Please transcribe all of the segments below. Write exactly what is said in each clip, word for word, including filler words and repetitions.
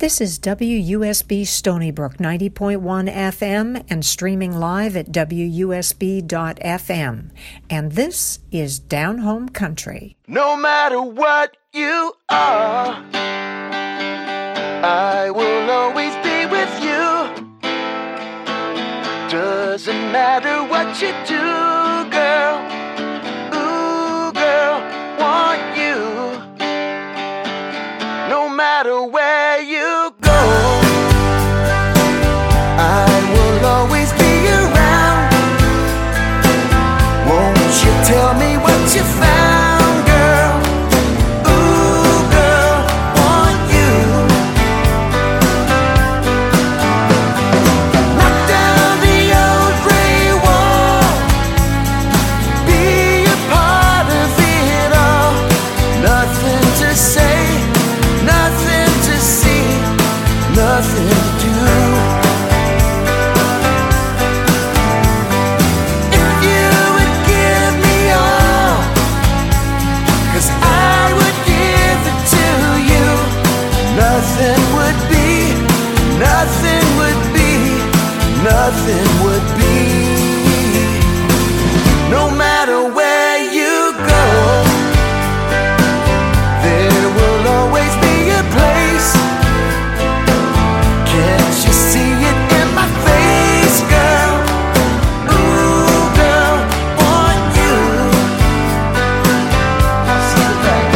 This is W U S B Stony Brook ninety point one F M and streaming live at W U S B dot F M. And this is Down Home Country. No matter what you are, I will always be with you. Doesn't matter what you do, girl. Ooh, girl, want you. No matter where you go, I will always be around. Won't you tell me what you found, girl? Ooh, girl, want you. Knock down the old gray wall, be a part of it all. Nothing to say, nothing to see, nothing to do. If you would give me all, 'cause I would give it to you, nothing would be, nothing would be, nothing would be. No matter where you go, there will always be a place. Can't you see it in my face, girl? Ooh, girl, want you. See the back.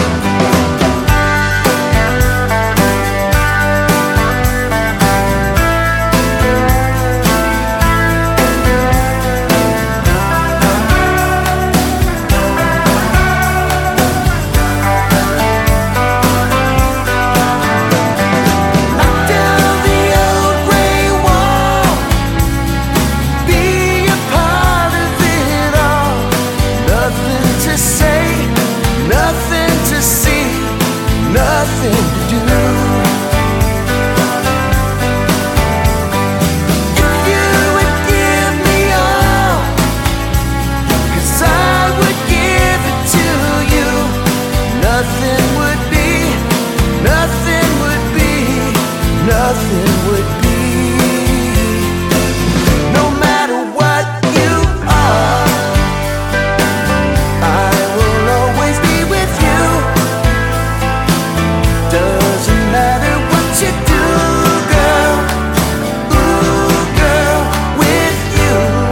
Knock down the old gray wall, be a part of it all. Nothing to say, nothing to see, nothing to do. If you would give me all, 'cause I would give it to you, nothing would be, nothing would be, nothing would be. No matter what you are, I will always be with you. Doesn't matter what you do, girl. Ooh, girl, with you.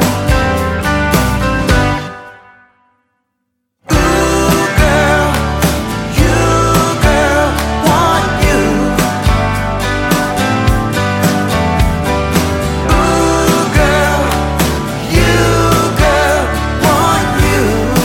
Ooh, girl, you, girl, want you. Ooh, girl, you, girl, want you.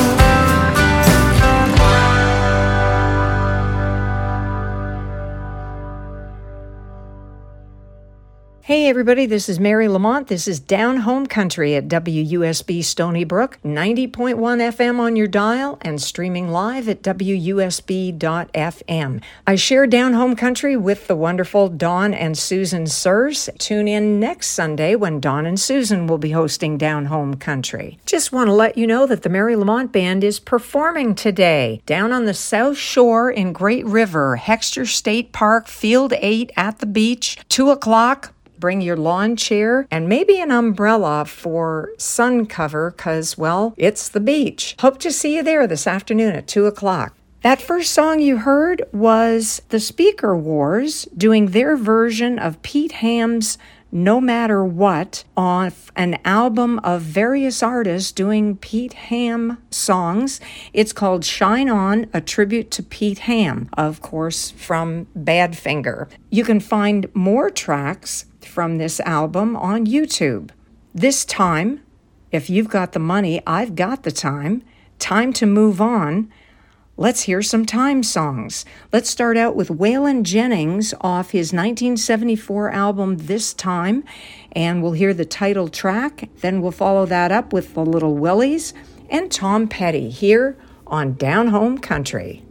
Hey everybody, this is Mary Lamont. This is Down Home Country at W U S B Stony Brook, ninety point one F M on your dial and streaming live at W U S B dot F M. I share Down Home Country with the wonderful Dawn and Susan Surs. Tune in next Sunday when Dawn and Susan will be hosting Down Home Country. Just want to let you know that the Mary Lamont Band is performing today down on the South Shore in Great River, Hexter State Park, Field eight at the beach, two o'clock. Bring your lawn chair and maybe an umbrella for sun cover because, well, it's the beach. Hope to see you there this afternoon at two o'clock. That first song you heard was the Speaker Wars doing their version of Pete Ham's No Matter What on an album of various artists doing Pete Ham songs. It's called Shine On, a tribute to Pete Ham, of course, from Badfinger. You can find more tracks from this album on YouTube. This time, if you've got the money, I've got the time. Time to move on. Let's hear some Time songs. Let's start out with Waylon Jennings off his nineteen seventy-four album This Time, and we'll hear the title track. Then we'll follow that up with the Little Willies and Tom Petty here on Down Home Country.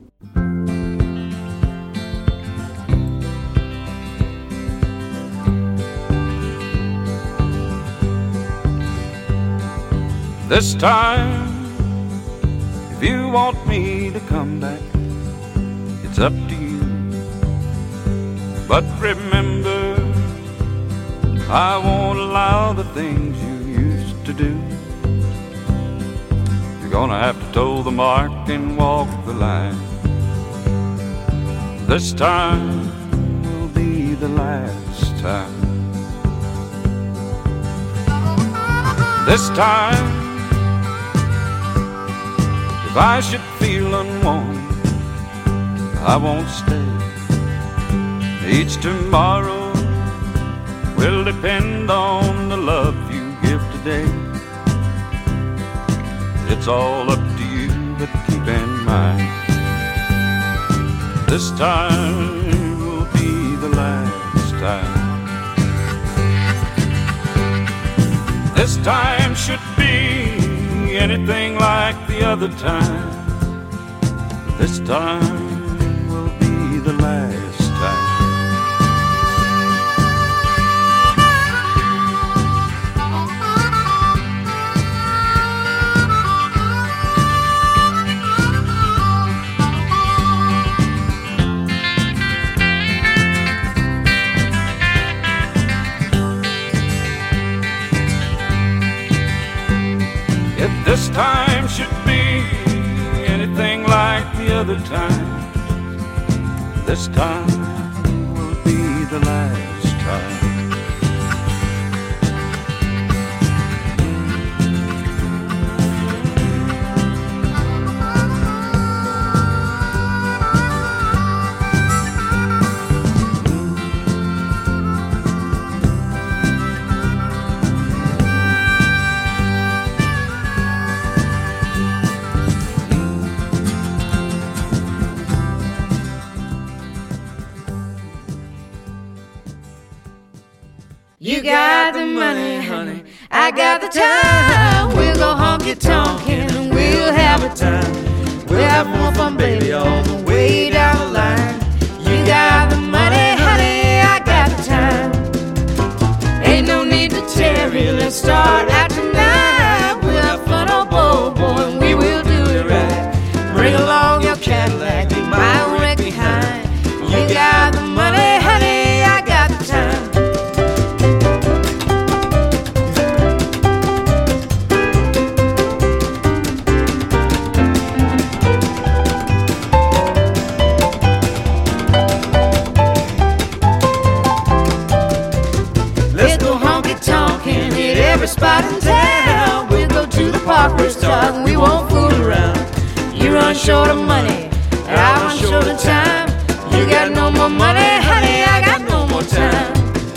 This time, if you want me to come back, it's up to you. But remember, I won't allow the things you used to do. You're gonna have to toe the mark and walk the line. This time will be the last time. This time, if I should feel unwarm, I won't stay. Each tomorrow will depend on the love you give today. It's all up to you, but keep in mind, this time will be the last time. This time should be anything like the other time. This time will be the last time. If this time should be anything like the other time, this time will be the last time. You got the money, honey, I got the time. We'll go honky-tonkin' and we'll have a time. We'll have more fun, baby, all the way down the line. You got the money, honey, I got the time. Ain't no need to tarry, let's start out tonight. We'll have fun, oh boy, boy, and we will do it right. Bring along your Cadillac, leave my own wreck behind. You got the money, honey, I got the time. Every spot in town, we'll go to the park, we'll start, and we won't fool around. You run short of money, and I run short of time. You got no more money, honey, I got no more time.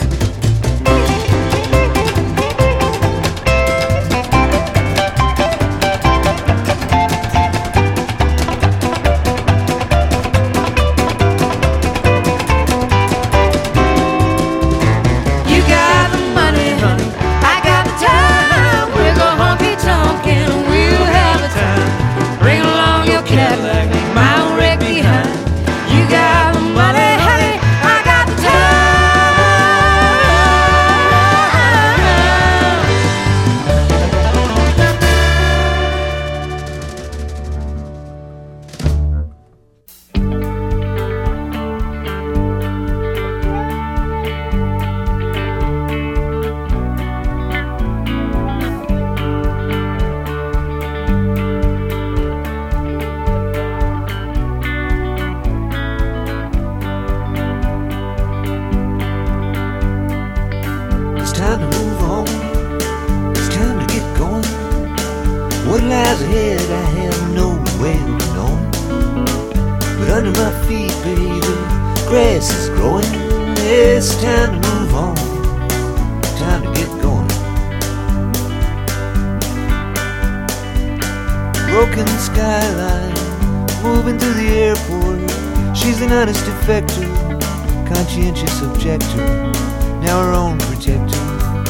Conscientious objector, now her own protector.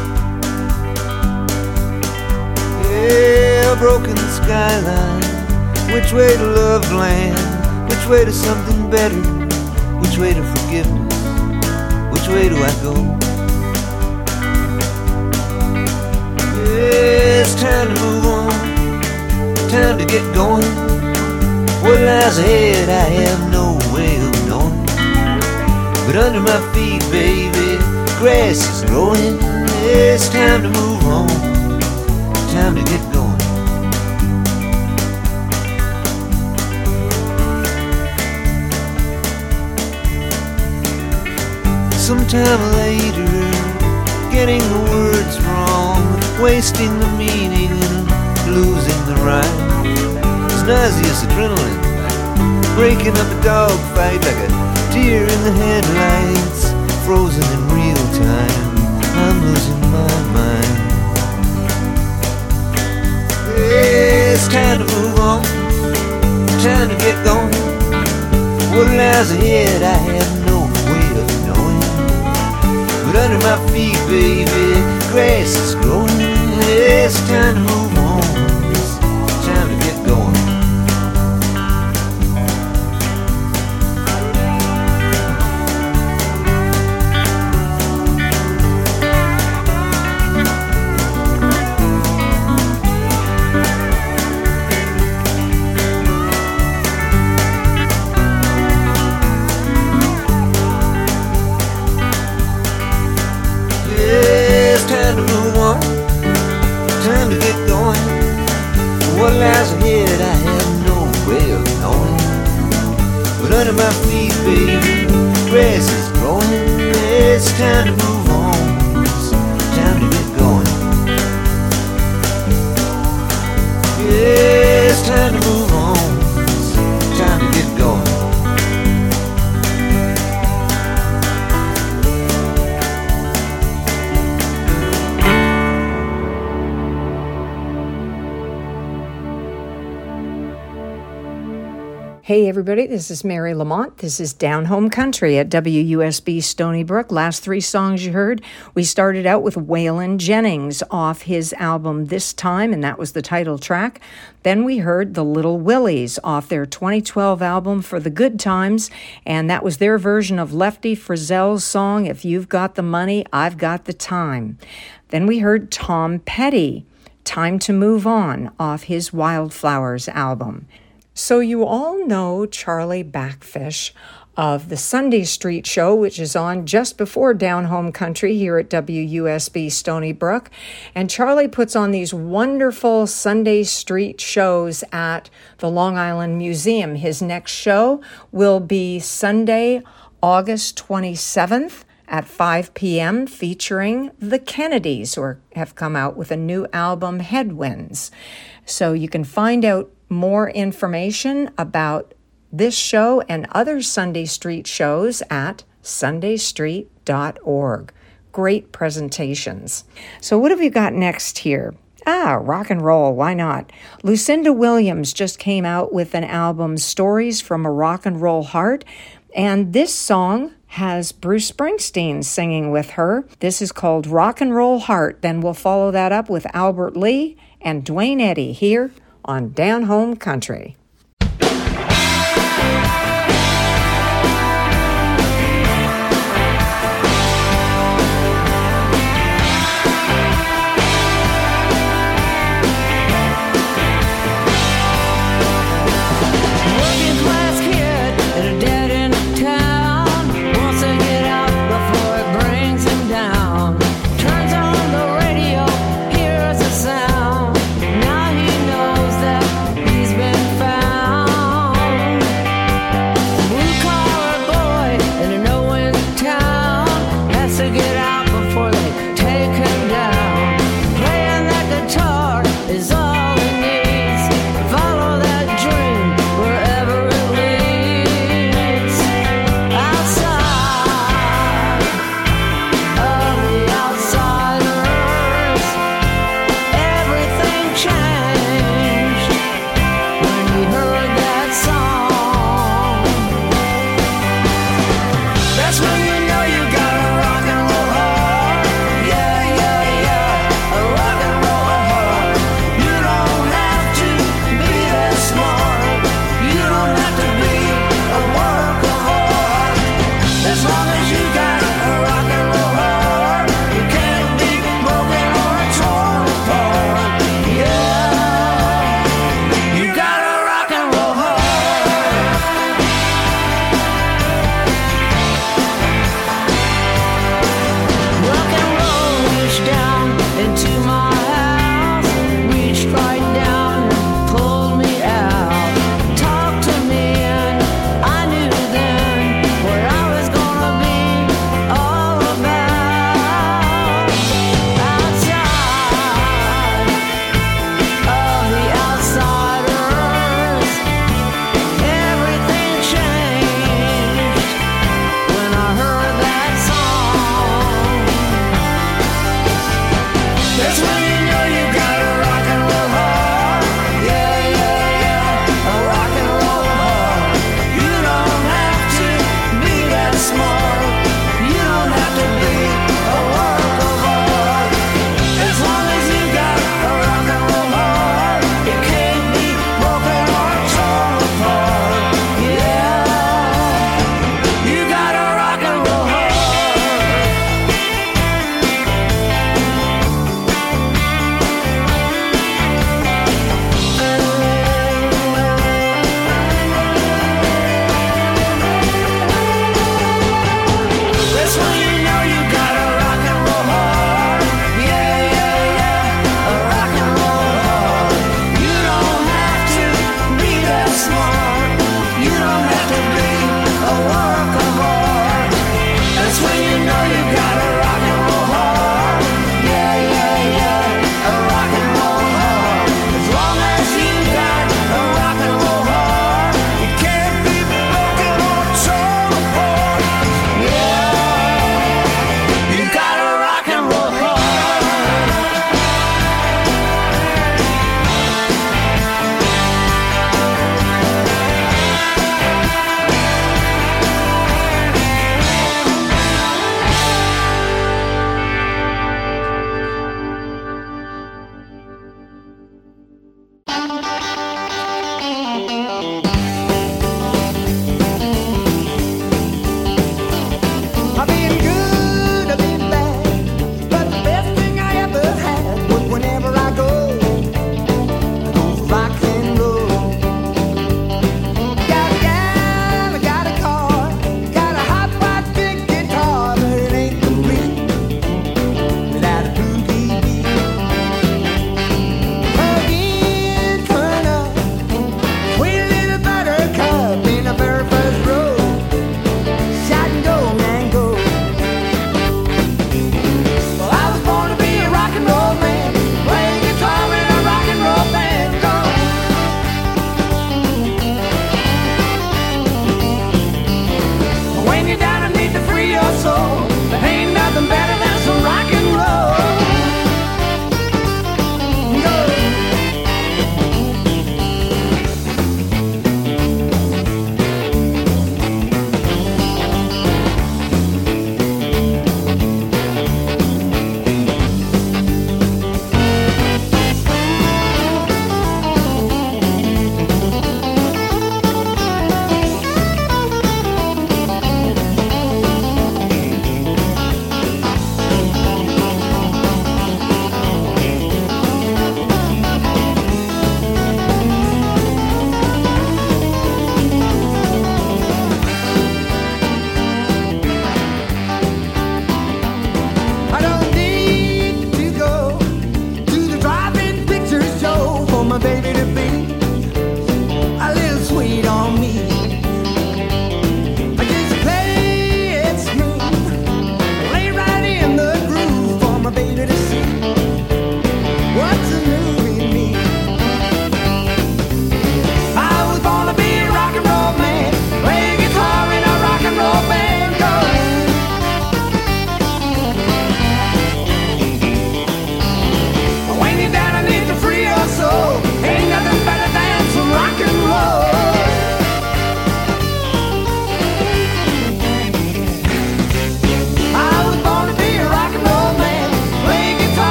Yeah, a broken skyline. Which way to love land? Which way to something better? Which way to forgiveness? Which way do I go? Yeah, it's time to move on, time to get going. What lies ahead I have no way of knowing, but under my feet, baby, grass is growing. It's time to move on, time to get going. Sometime later, getting the words wrong, wasting the meaning and losing the rhyme. It's nauseous adrenaline, breaking up a dog fight like a deer in the headlights, frozen in real time. I'm losing my mind. It's time to move on, time to get going. What lies ahead I have no way of knowing. But under my feet, baby, grass is growing. It's time to move on, it's time to get going. Time to get going. What lies ahead I have no way of knowing. But under my feet, baby, grass is growing. It's time to move on, it's time to get going. Yeah, it's time to move on, it's time to get going. Hey everybody, this is Mary Lamont. This is Down Home Country at W U S B Stony Brook. Last three songs you heard, we started out with Waylon Jennings off his album This Time, and that was the title track. Then we heard the Little Willies off their twenty twelve album For the Good Times, and that was their version of Lefty Frizzell's song, If You've Got the Money, I've Got the Time. Then we heard Tom Petty, Time to Move On, off his Wildflowers album. So you all know Charlie Backfish of the Sunday Street Show, which is on just before Down Home Country here at W U S B Stony Brook. And Charlie puts on these wonderful Sunday Street shows at the Long Island Museum. His next show will be Sunday, August twenty-seventh at five p.m. featuring the Kennedys, who are, have come out with a new album, Headwinds. So you can find out more information about this show and other Sunday Street shows at sunday street dot org. Great presentations. So what have you got next here? Ah, rock and roll, why not? Lucinda Williams just came out with an album, Stories from a Rock and Roll Heart, and this song has Bruce Springsteen singing with her. This is called Rock and Roll Heart. Then we'll follow that up with Albert Lee and Duane Eddy here on Down Home Country. Now he knows that he's been found.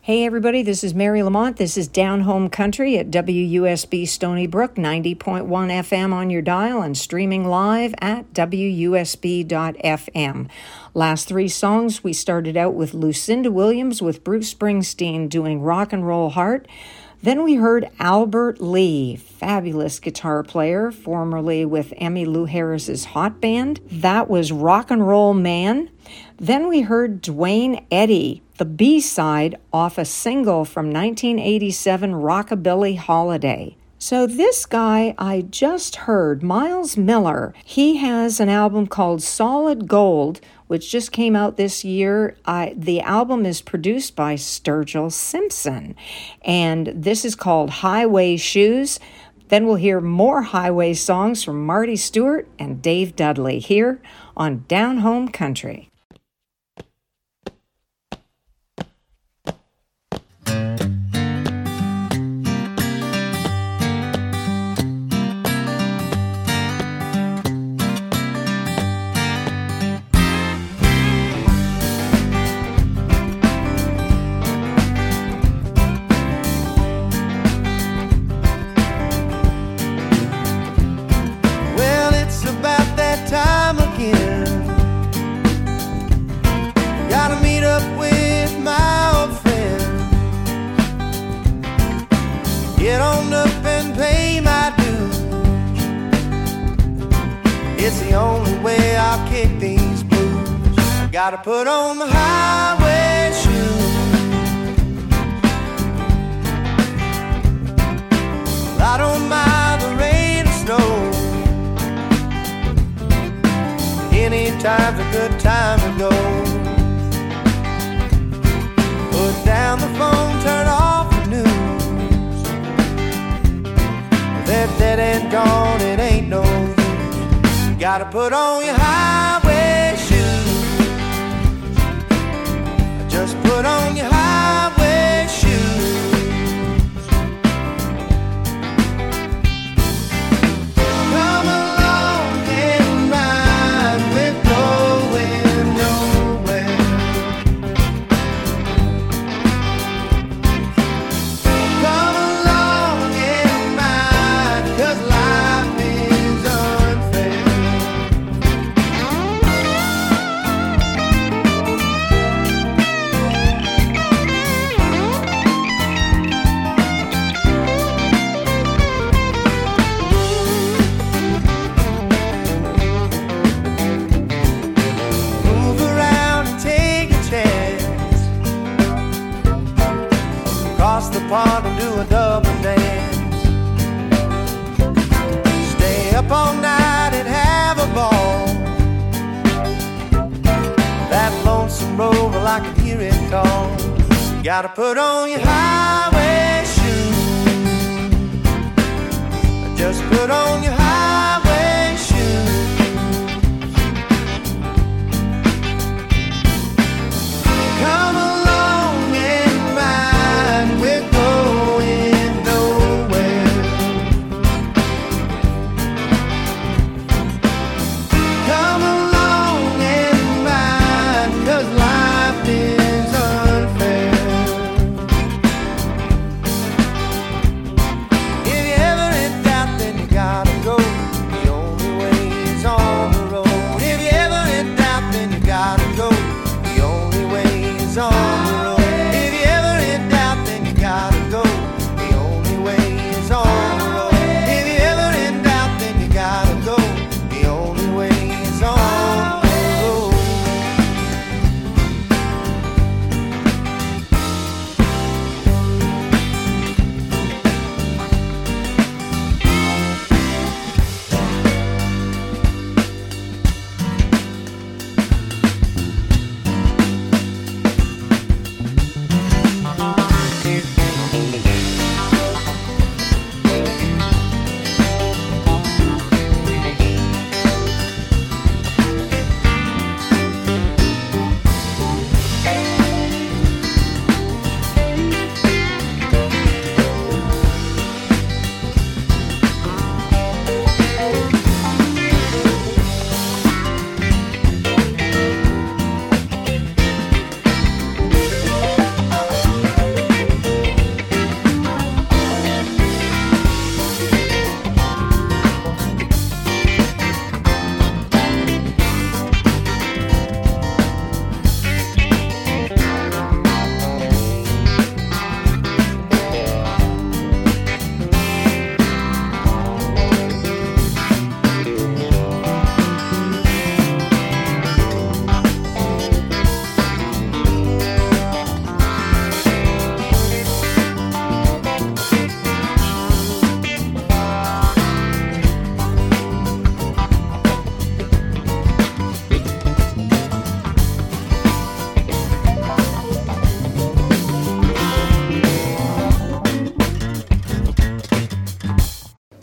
Hey everybody, this is Mary Lamont. This is Down Home Country at W U S B Stony Brook, ninety point one F M on your dial and streaming live at W U S B dot F M. Last three songs, we started out with Lucinda Williams with Bruce Springsteen doing Rock and Roll Heart. Then we heard Albert Lee, fabulous guitar player, formerly with Emmylou Harris's Hot Band. That was Rock and Roll Man. Then we heard Duane Eddy, the B-side off a single from nineteen eighty-seven, Rockabilly Holiday. So this guy I just heard, Miles Miller, he has an album called Solid Gold, which just came out this year. I, the album is produced by Sturgill Simpson, and this is called Highway Shoes. Then we'll hear more Highway songs from Marty Stewart and Dave Dudley here on Down Home Country. Gotta put on my highway shoes. I don't mind the rain or snow. Anytime's a good time to go. Put down the phone, turn off the news. That dead and gone, it ain't no use. Gotta put on your highway shoes. Just put on your highway shoes. Come along and ride, we're going nowhere. Come along and ride, 'cause life is unfair. Pond and do a double dance. Stay up all night and have a ball. That lonesome rover, I can hear it call. You gotta put on your highway shoes. Just put on your highway shoes. Come along and ride, we're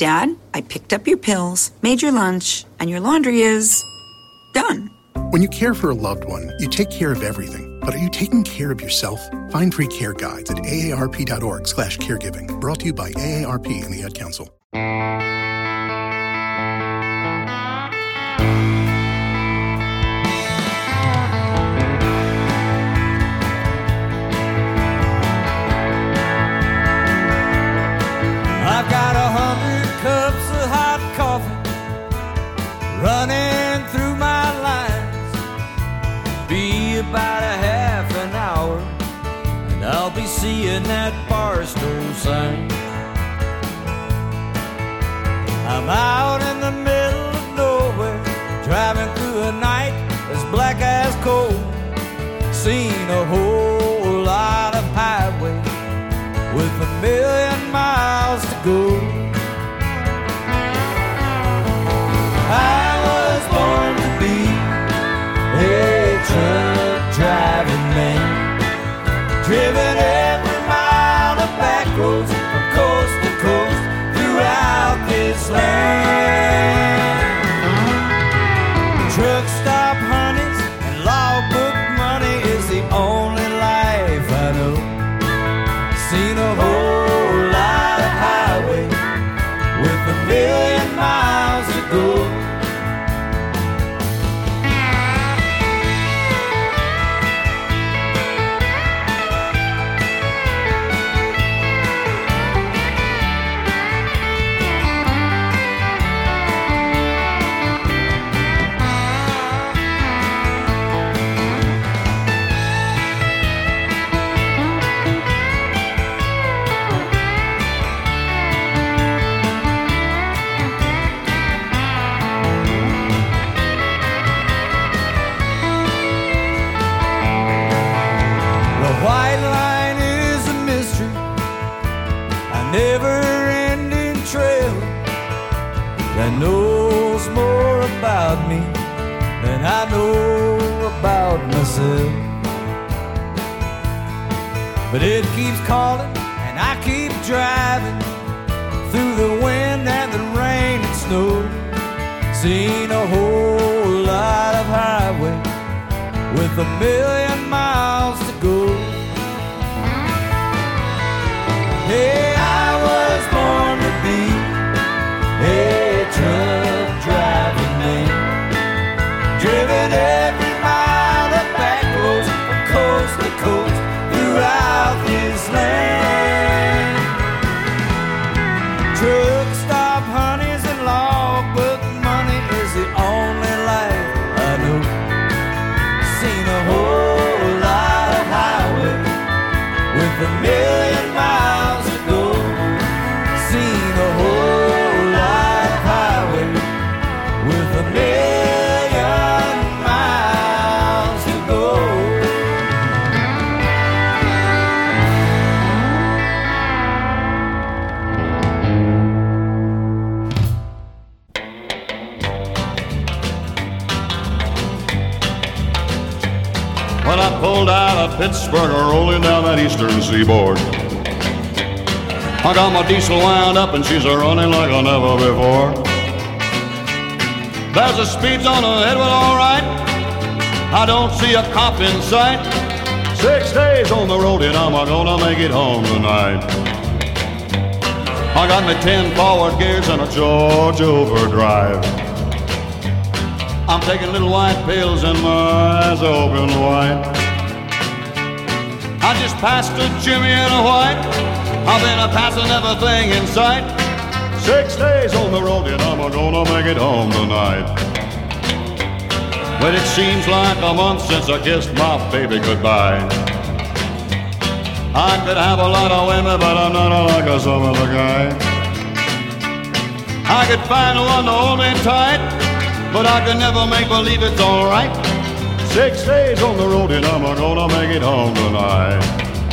Dad, I picked up your pills, made your lunch, and your laundry is done. When you care for a loved one, you take care of everything. But are you taking care of yourself? Find free care guides at aarp.org slash caregiving. Brought to you by A A R P and the Ad Council. I've got a hundred cups of hot coffee running through my lines. Be about a half an hour, and I'll be seeing that Barstow sign. I'm out in the middle of nowhere, driving through a night as black as coal. Seen a whole lot of highway with a million miles to go. I was born to be a truck driving man, driven every mile of back roads from coast to coast throughout this land. Truck stop honeys and logbook money is the only life I know. Seen a whole lot of highway with a million miles to go. Never-ending trail that knows more about me than I know about myself. But it keeps calling and I keep driving through the wind and the rain and snow. Seen a whole lot of highway with a million miles to go. Hey, I was born to be a truck driving man, driven every mile of back roads from coast to coast throughout this land. Truck stop honeys and logbook money is the only life I know. Seen a whole lot of highway with a million miles. When I pulled out of Pittsburgh, rolling down that eastern seaboard, I got my diesel wound up and she's a running like I never before. There's a speed zone ahead, well, all right. I don't see a cop in sight. Six days on the road and I'm gonna make it home tonight. I got my ten forward gears and a Georgia overdrive. I'm taking little white pills and my eyes are open wide. I just passed a Jimmy and a white. I've been a passing everything in sight. Six days on the road and I'm gonna make it home tonight. But it seems like a month since I kissed my baby goodbye. I could have a lot of women, but I'm not like a some other guy. I could find one to hold me tight, but I could never make believe it's all right. Six days on the road and I'm gonna make it home tonight.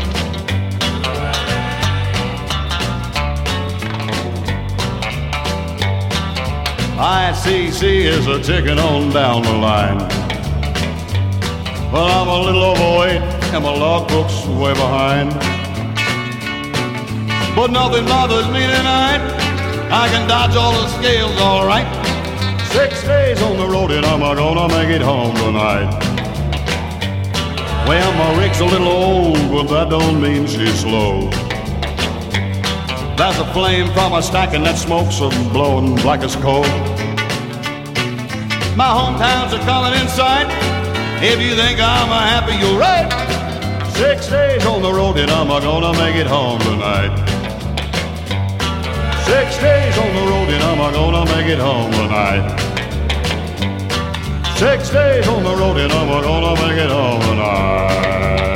I C C is a ticking on down the line. Well, I'm a little overweight and my logbook's way behind. But nothing bothers me tonight. I can dodge all the scales all right. Six days on the road and I'm gonna make it home tonight. Well, my rig's a little old, but that don't mean she's slow. There's a flame from a stack and that smoke's a blowing black as coal. My hometowns are coming in sight. If you think I'm a happy, you're right. Six days on the road and I'm gonna make it home tonight. Six days on the road and I'm gonna make it home tonight. Six days on the road and I'm gonna make it home tonight.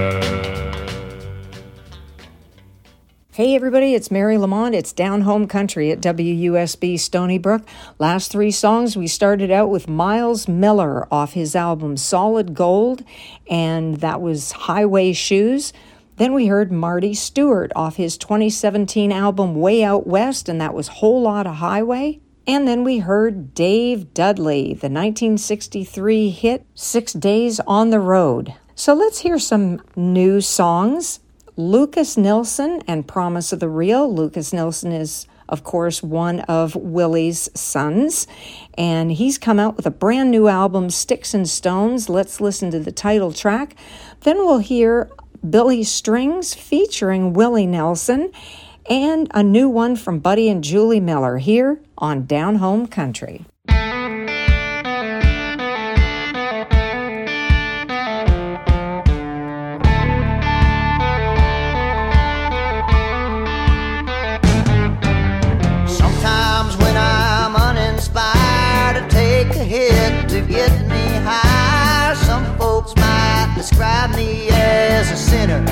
Hey everybody, it's Mary Lamont. It's Down Home Country at W U S B Stony Brook. Last three songs, we started out with Miles Miller off his album Solid Gold, and that was Highway Shoes. Then we heard Marty Stewart off his twenty seventeen album Way Out West, and that was Whole Lotta Highway. And then we heard Dave Dudley, the nineteen sixty-three hit Six Days on the Road. So let's hear some new songs. Lucas Nilsson and Promise of the Real. Lucas Nilsson is, of course, one of Willie's sons, and he's come out with a brand new album, Sticks and Stones. Let's listen to the title track. Then we'll hear Billy Strings featuring Willie Nelson, and a new one from Buddy and Julie Miller here on Down Home Country. Sometimes when I'm uninspired, I take a hit to get me high. Some folks might describe me as a sinner.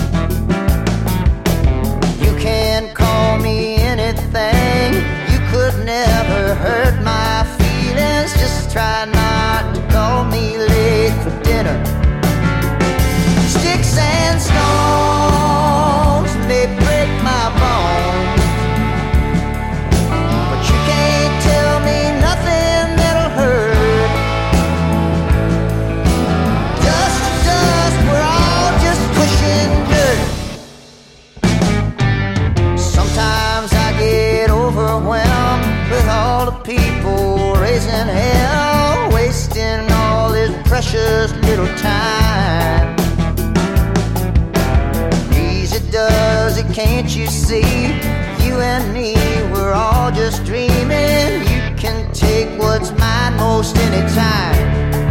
You can call me anything. You could never hurt my feelings. Just try not to call me late for dinner. Sticks and stones may break my bones, but you can't tell me nothing that'll hurt. Dust to dust, we're all just pushing dirt. Sometimes I get overwhelmed with all the people raising hell, wasting all this precious little time. Easy does it, can't you see? You and me, we're all just dreaming. You can take what's mine most anytime.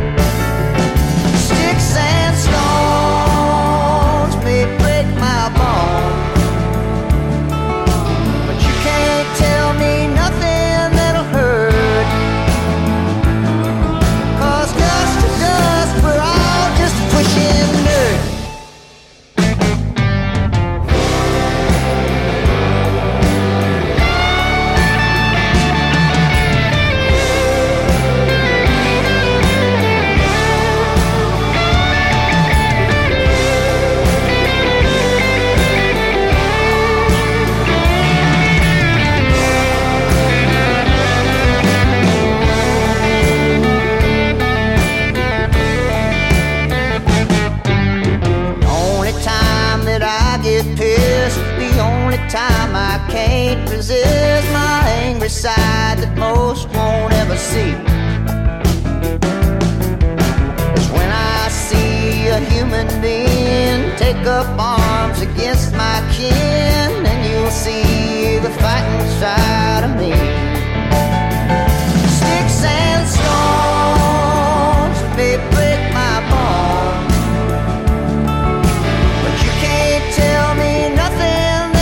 Sticks and stones may break my bones, but you can't tell me nothing that'll hurt. Cause dust to dust, we're all just pushing dirt. Time I can't resist my angry side that most won't ever see is when I see a human being take up arms against my kin, and you'll see the fighting side of me. Sticks and stones may break my bones, but you can't tell me nothing.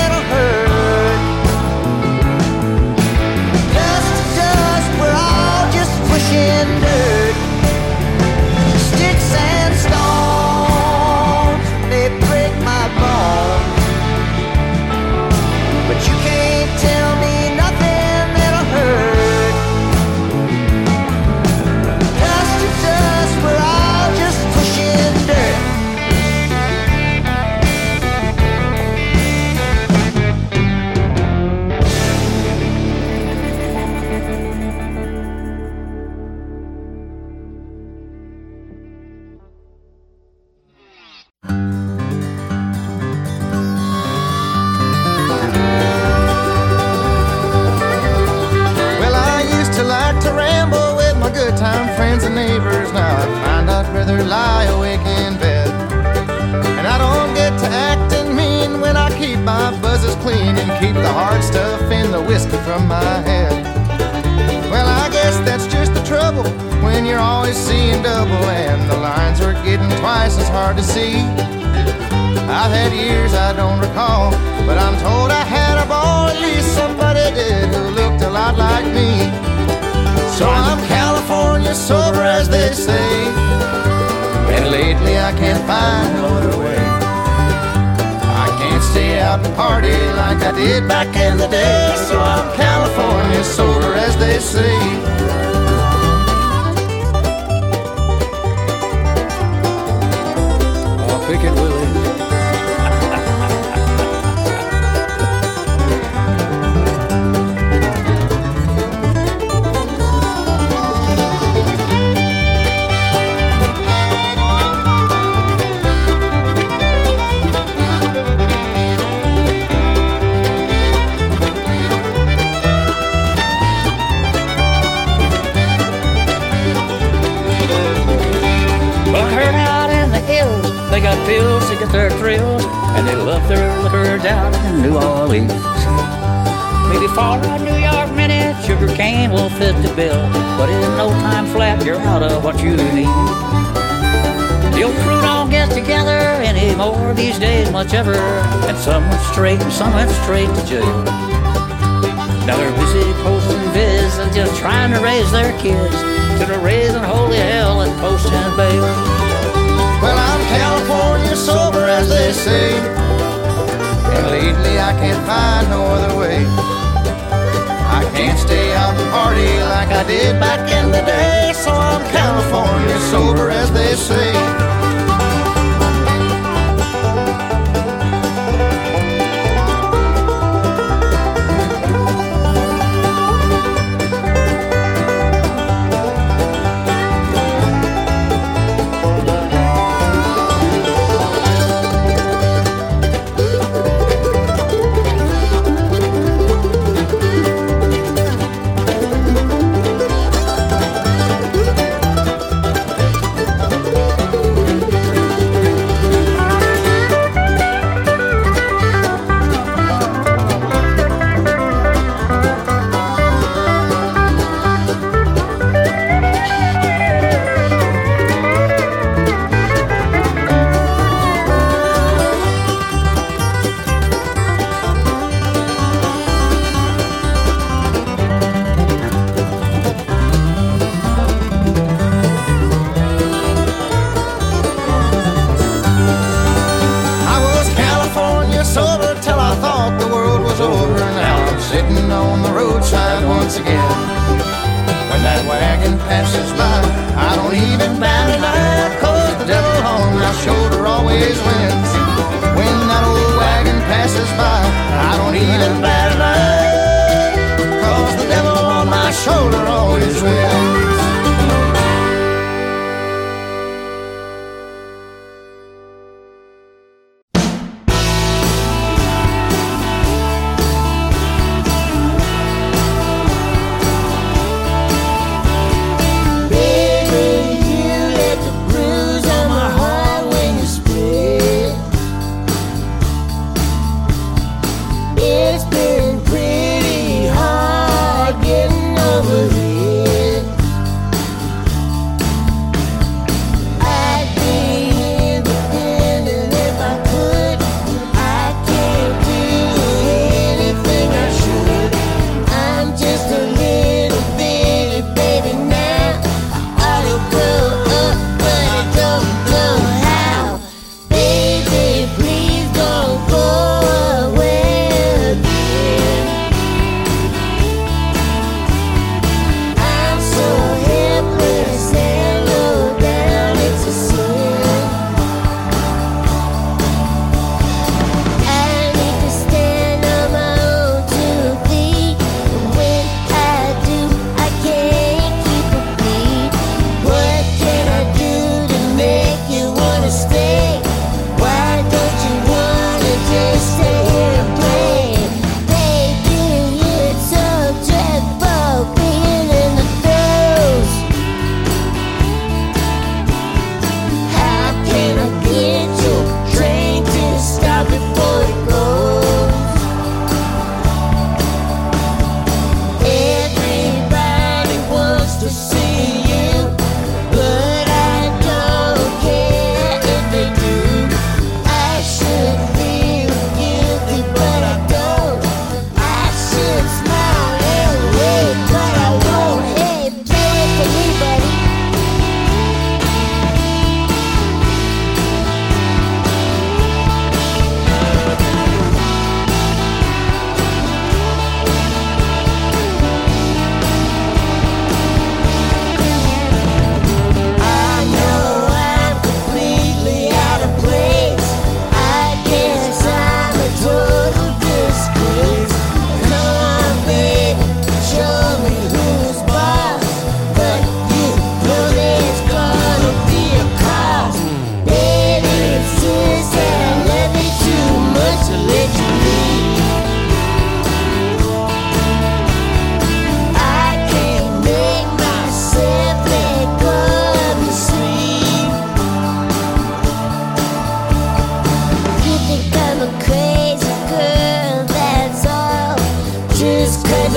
Dirt. Sticks and stones may break my bones, could lie awake in bed. And I don't get to acting mean when I keep my buzzes clean and keep the hard stuff in the whiskey from my head. Well, I guess that's just the trouble when you're always seeing double and the lines are getting twice as hard to see. I've had years I don't recall, but I'm told I had a ball, at least somebody did, who looked a lot like me. So I'm California sober, as they say, and lately I can't find no other way. I can't stay out and party like I did back in the day, so I'm California sober, as they say. I'll pick it, Willie. They got pills to get their thrills, and they love their liquor down in New Orleans. Maybe for a New York minute, sugar cane will fit the bill, but in no time flat, you're out of what you need. The old crew don't get together anymore these days, much ever, and some went straight and some went straight to jail. Now they're busy posting vids and just trying to raise their kids to the raising holy hell and posting bail. Well, I'm California sober, as they say, and lately I can't find no other way. I can't stay out and party like I did back in the day, so I'm California sober, as they say.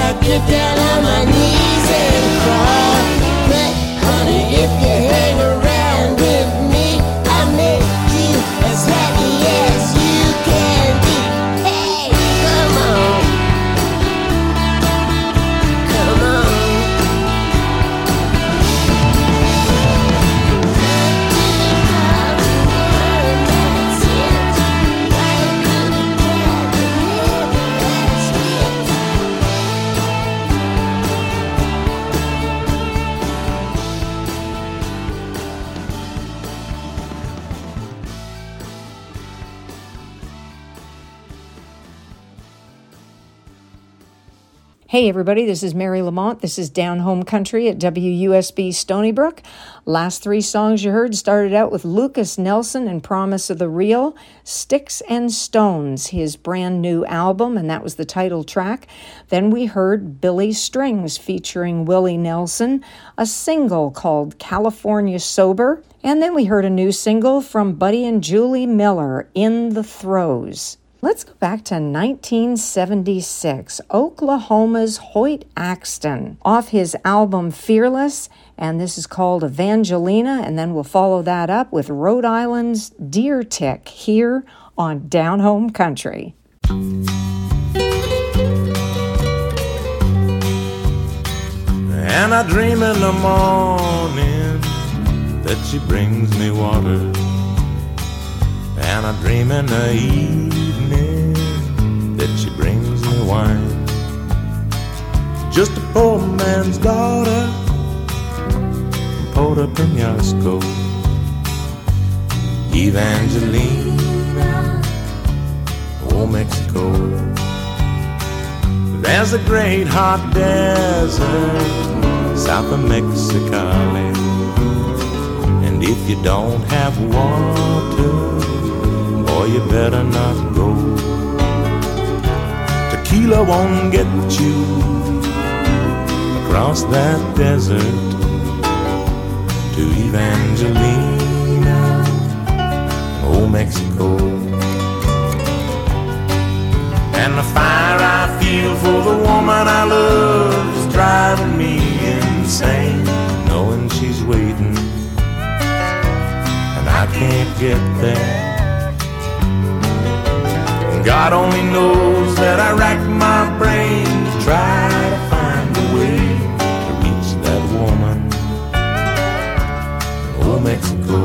I get down on my knees and cry. But honey, if you hang around with me, I'll make you as happy as you can be. Hey, come on, come on. Hey everybody, this is Mary Lamont. This is Down Home Country at W U S B Stony Brook. Last three songs you heard started out with Lucas Nelson and Promise of the Real, Sticks and Stones, his brand new album, and that was the title track. Then we heard Billy Strings featuring Willie Nelson, a single called California Sober, and then we heard a new single from Buddy and Julie Miller, In the Throes. Let's go back to nineteen seventy-six, Oklahoma's Hoyt Axton, off his album Fearless, and this is called Evangelina, and then we'll follow that up with Rhode Island's Deer Tick here on Down Home Country. And I dream in the morning that she brings me water, and I dream in the evening that she brings me wine. Just a poor man's daughter from Puerto Penasco, Evangelina, old Mexico. There's a great hot desert south of Mexicali, and if you don't have water, boy, you better not go. Tequila won't get you across that desert to Evangelina, old Mexico. And the fire I feel for the woman I love is driving me insane, knowing she's waiting and I can't get there. God only knows that I rack my brain to try to find a way to reach that woman in old Mexico.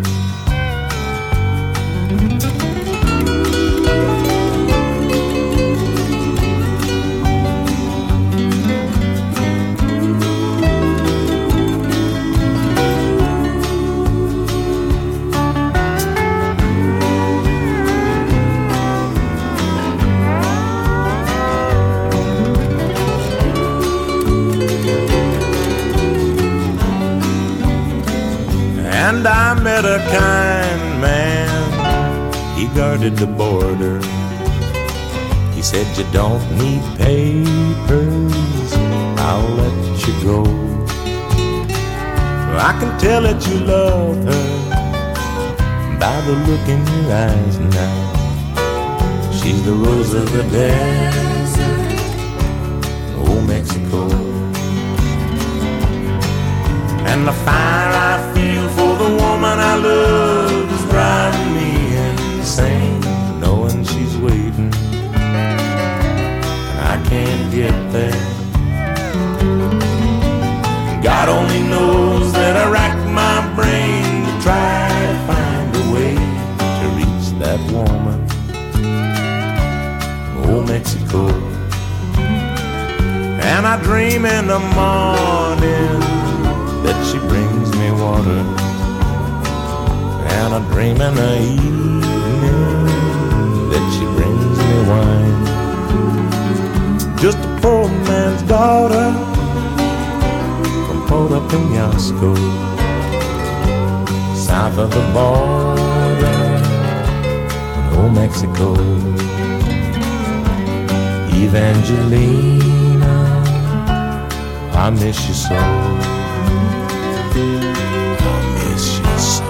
And I met a kind man, he guarded the border. He said, you don't need papers, I'll let you go. Well, I can tell that you love her by the look in your eyes now. She's the rose of the desert, old Mexico. And the fire I feel for the woman I love is driving me insane, knowing she's waiting and I can't get there. God only knows that I rack my brain to try to find a way to reach that woman in old Mexico. And I dream in the morning that she brings me water, and I dream in the evening that she brings me wine. Just a poor man's daughter from Puerto Penasco, south of the border in old Mexico. Evangelina, I miss you so. I miss you so.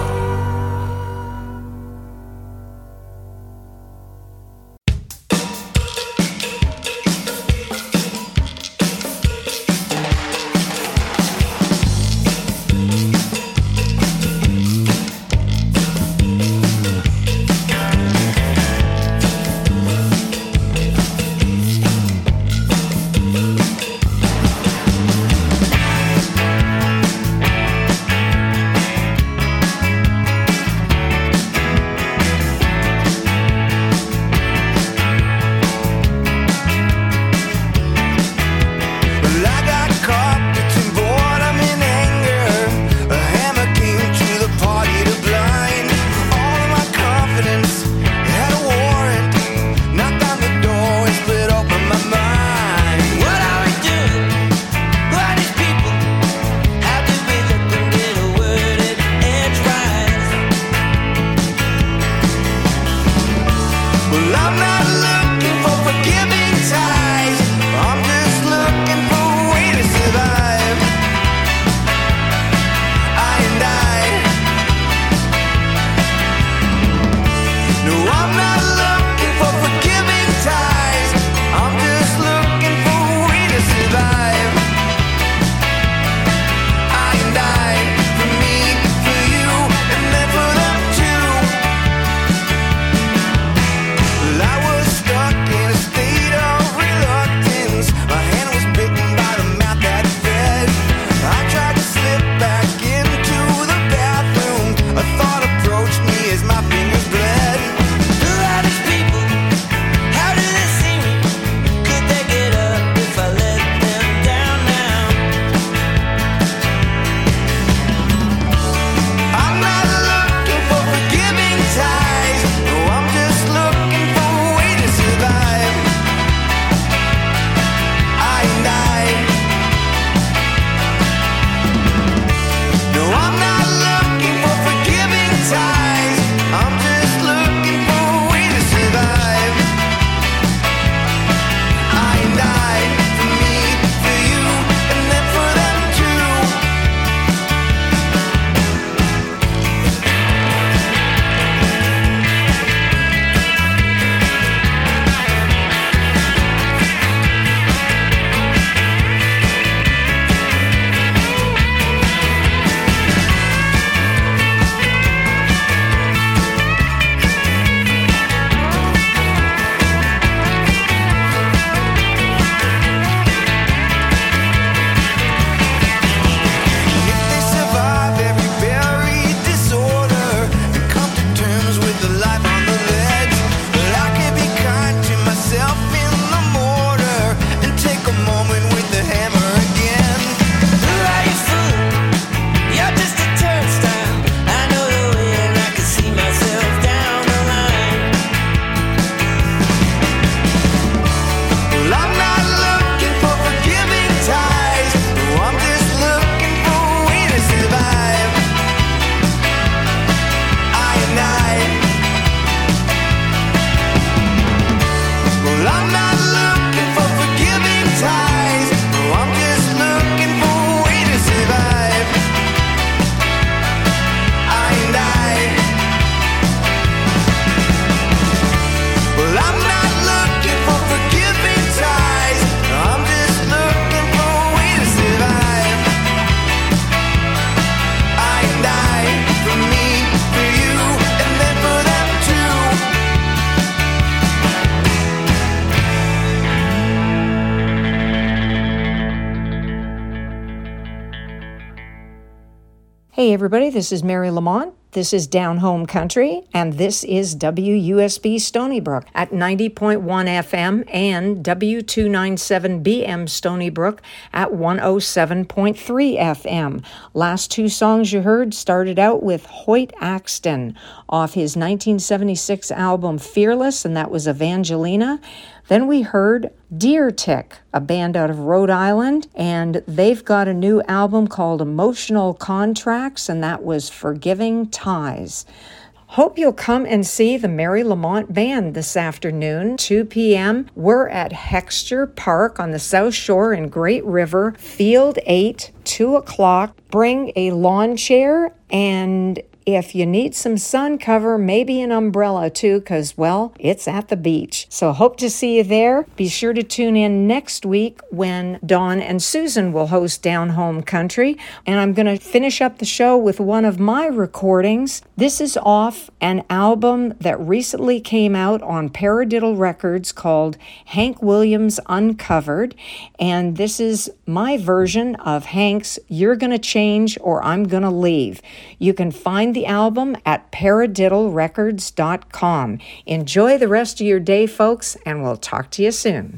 Hey everybody, this is Mary Lamont. This is Down Home Country, and this is W U S B Stony Brook at ninety point one F M and W two ninety-seven B M Stony Brook at one oh seven point three F M. Last two songs you heard started out with Hoyt Axton off his nineteen seventy-six album Fearless, and that was Evangelina. Then we heard Deer Tick, a band out of Rhode Island, and they've got a new album called Emotional Contracts, and that was Forgiving Ties. Hope you'll come and see the Mary Lamont Band this afternoon, two p.m. We're at Hexter Park on the South Shore in Great River, Field eight, two o'clock. Bring a lawn chair, and if you need some sun cover, maybe an umbrella too, because, well, it's at the beach. So hope to see you there. Be sure to tune in next week when Dawn and Susan will host Down Home Country. And I'm going to finish up the show with one of my recordings. This is off an album that recently came out on Paradiddle Records called Hank Williams Uncovered. And this is my version of Hank's You're Gonna Change or I'm Gonna Leave. You can find the album at paradiddle records dot com. Enjoy the rest of your day, folks, and we'll talk to you soon.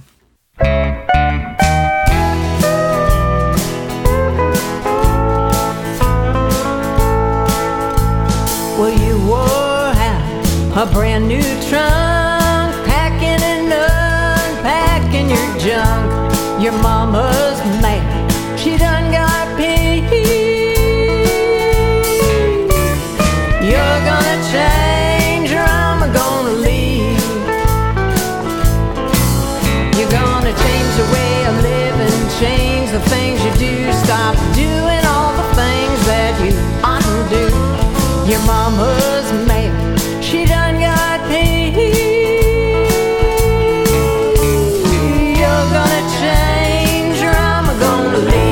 Well, you wore out a brand new trunk, packing and unpacking your junk. Your mama's mad, she done got paid. You're gonna change or I'm gonna leave. You're gonna change the way I live and change the things you do. Stop doing all the things that you oughtn't do. Your mama's mad, she done got paid. You're gonna change or I'm gonna leave.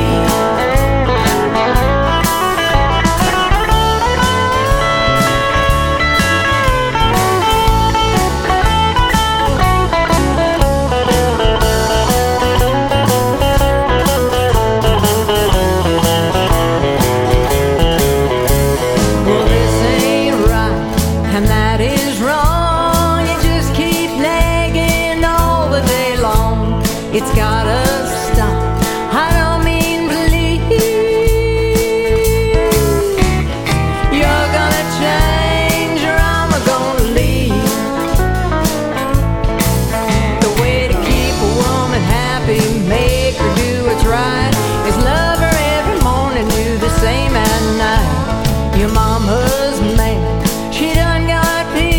It's gotta stop, I don't mean please. You're gonna change or I'm gonna leave. The way to keep a woman happy, make her do what's right, is love her every morning, do the same at night. Your mama's mad, she done got peace.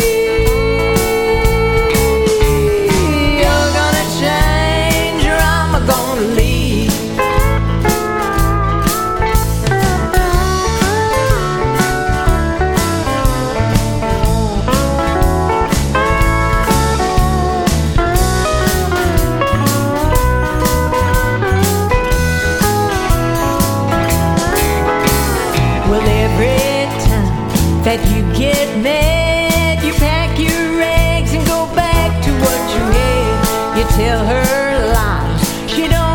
That you get mad, you pack your rags and go back to what you had. You tell her lies, she don't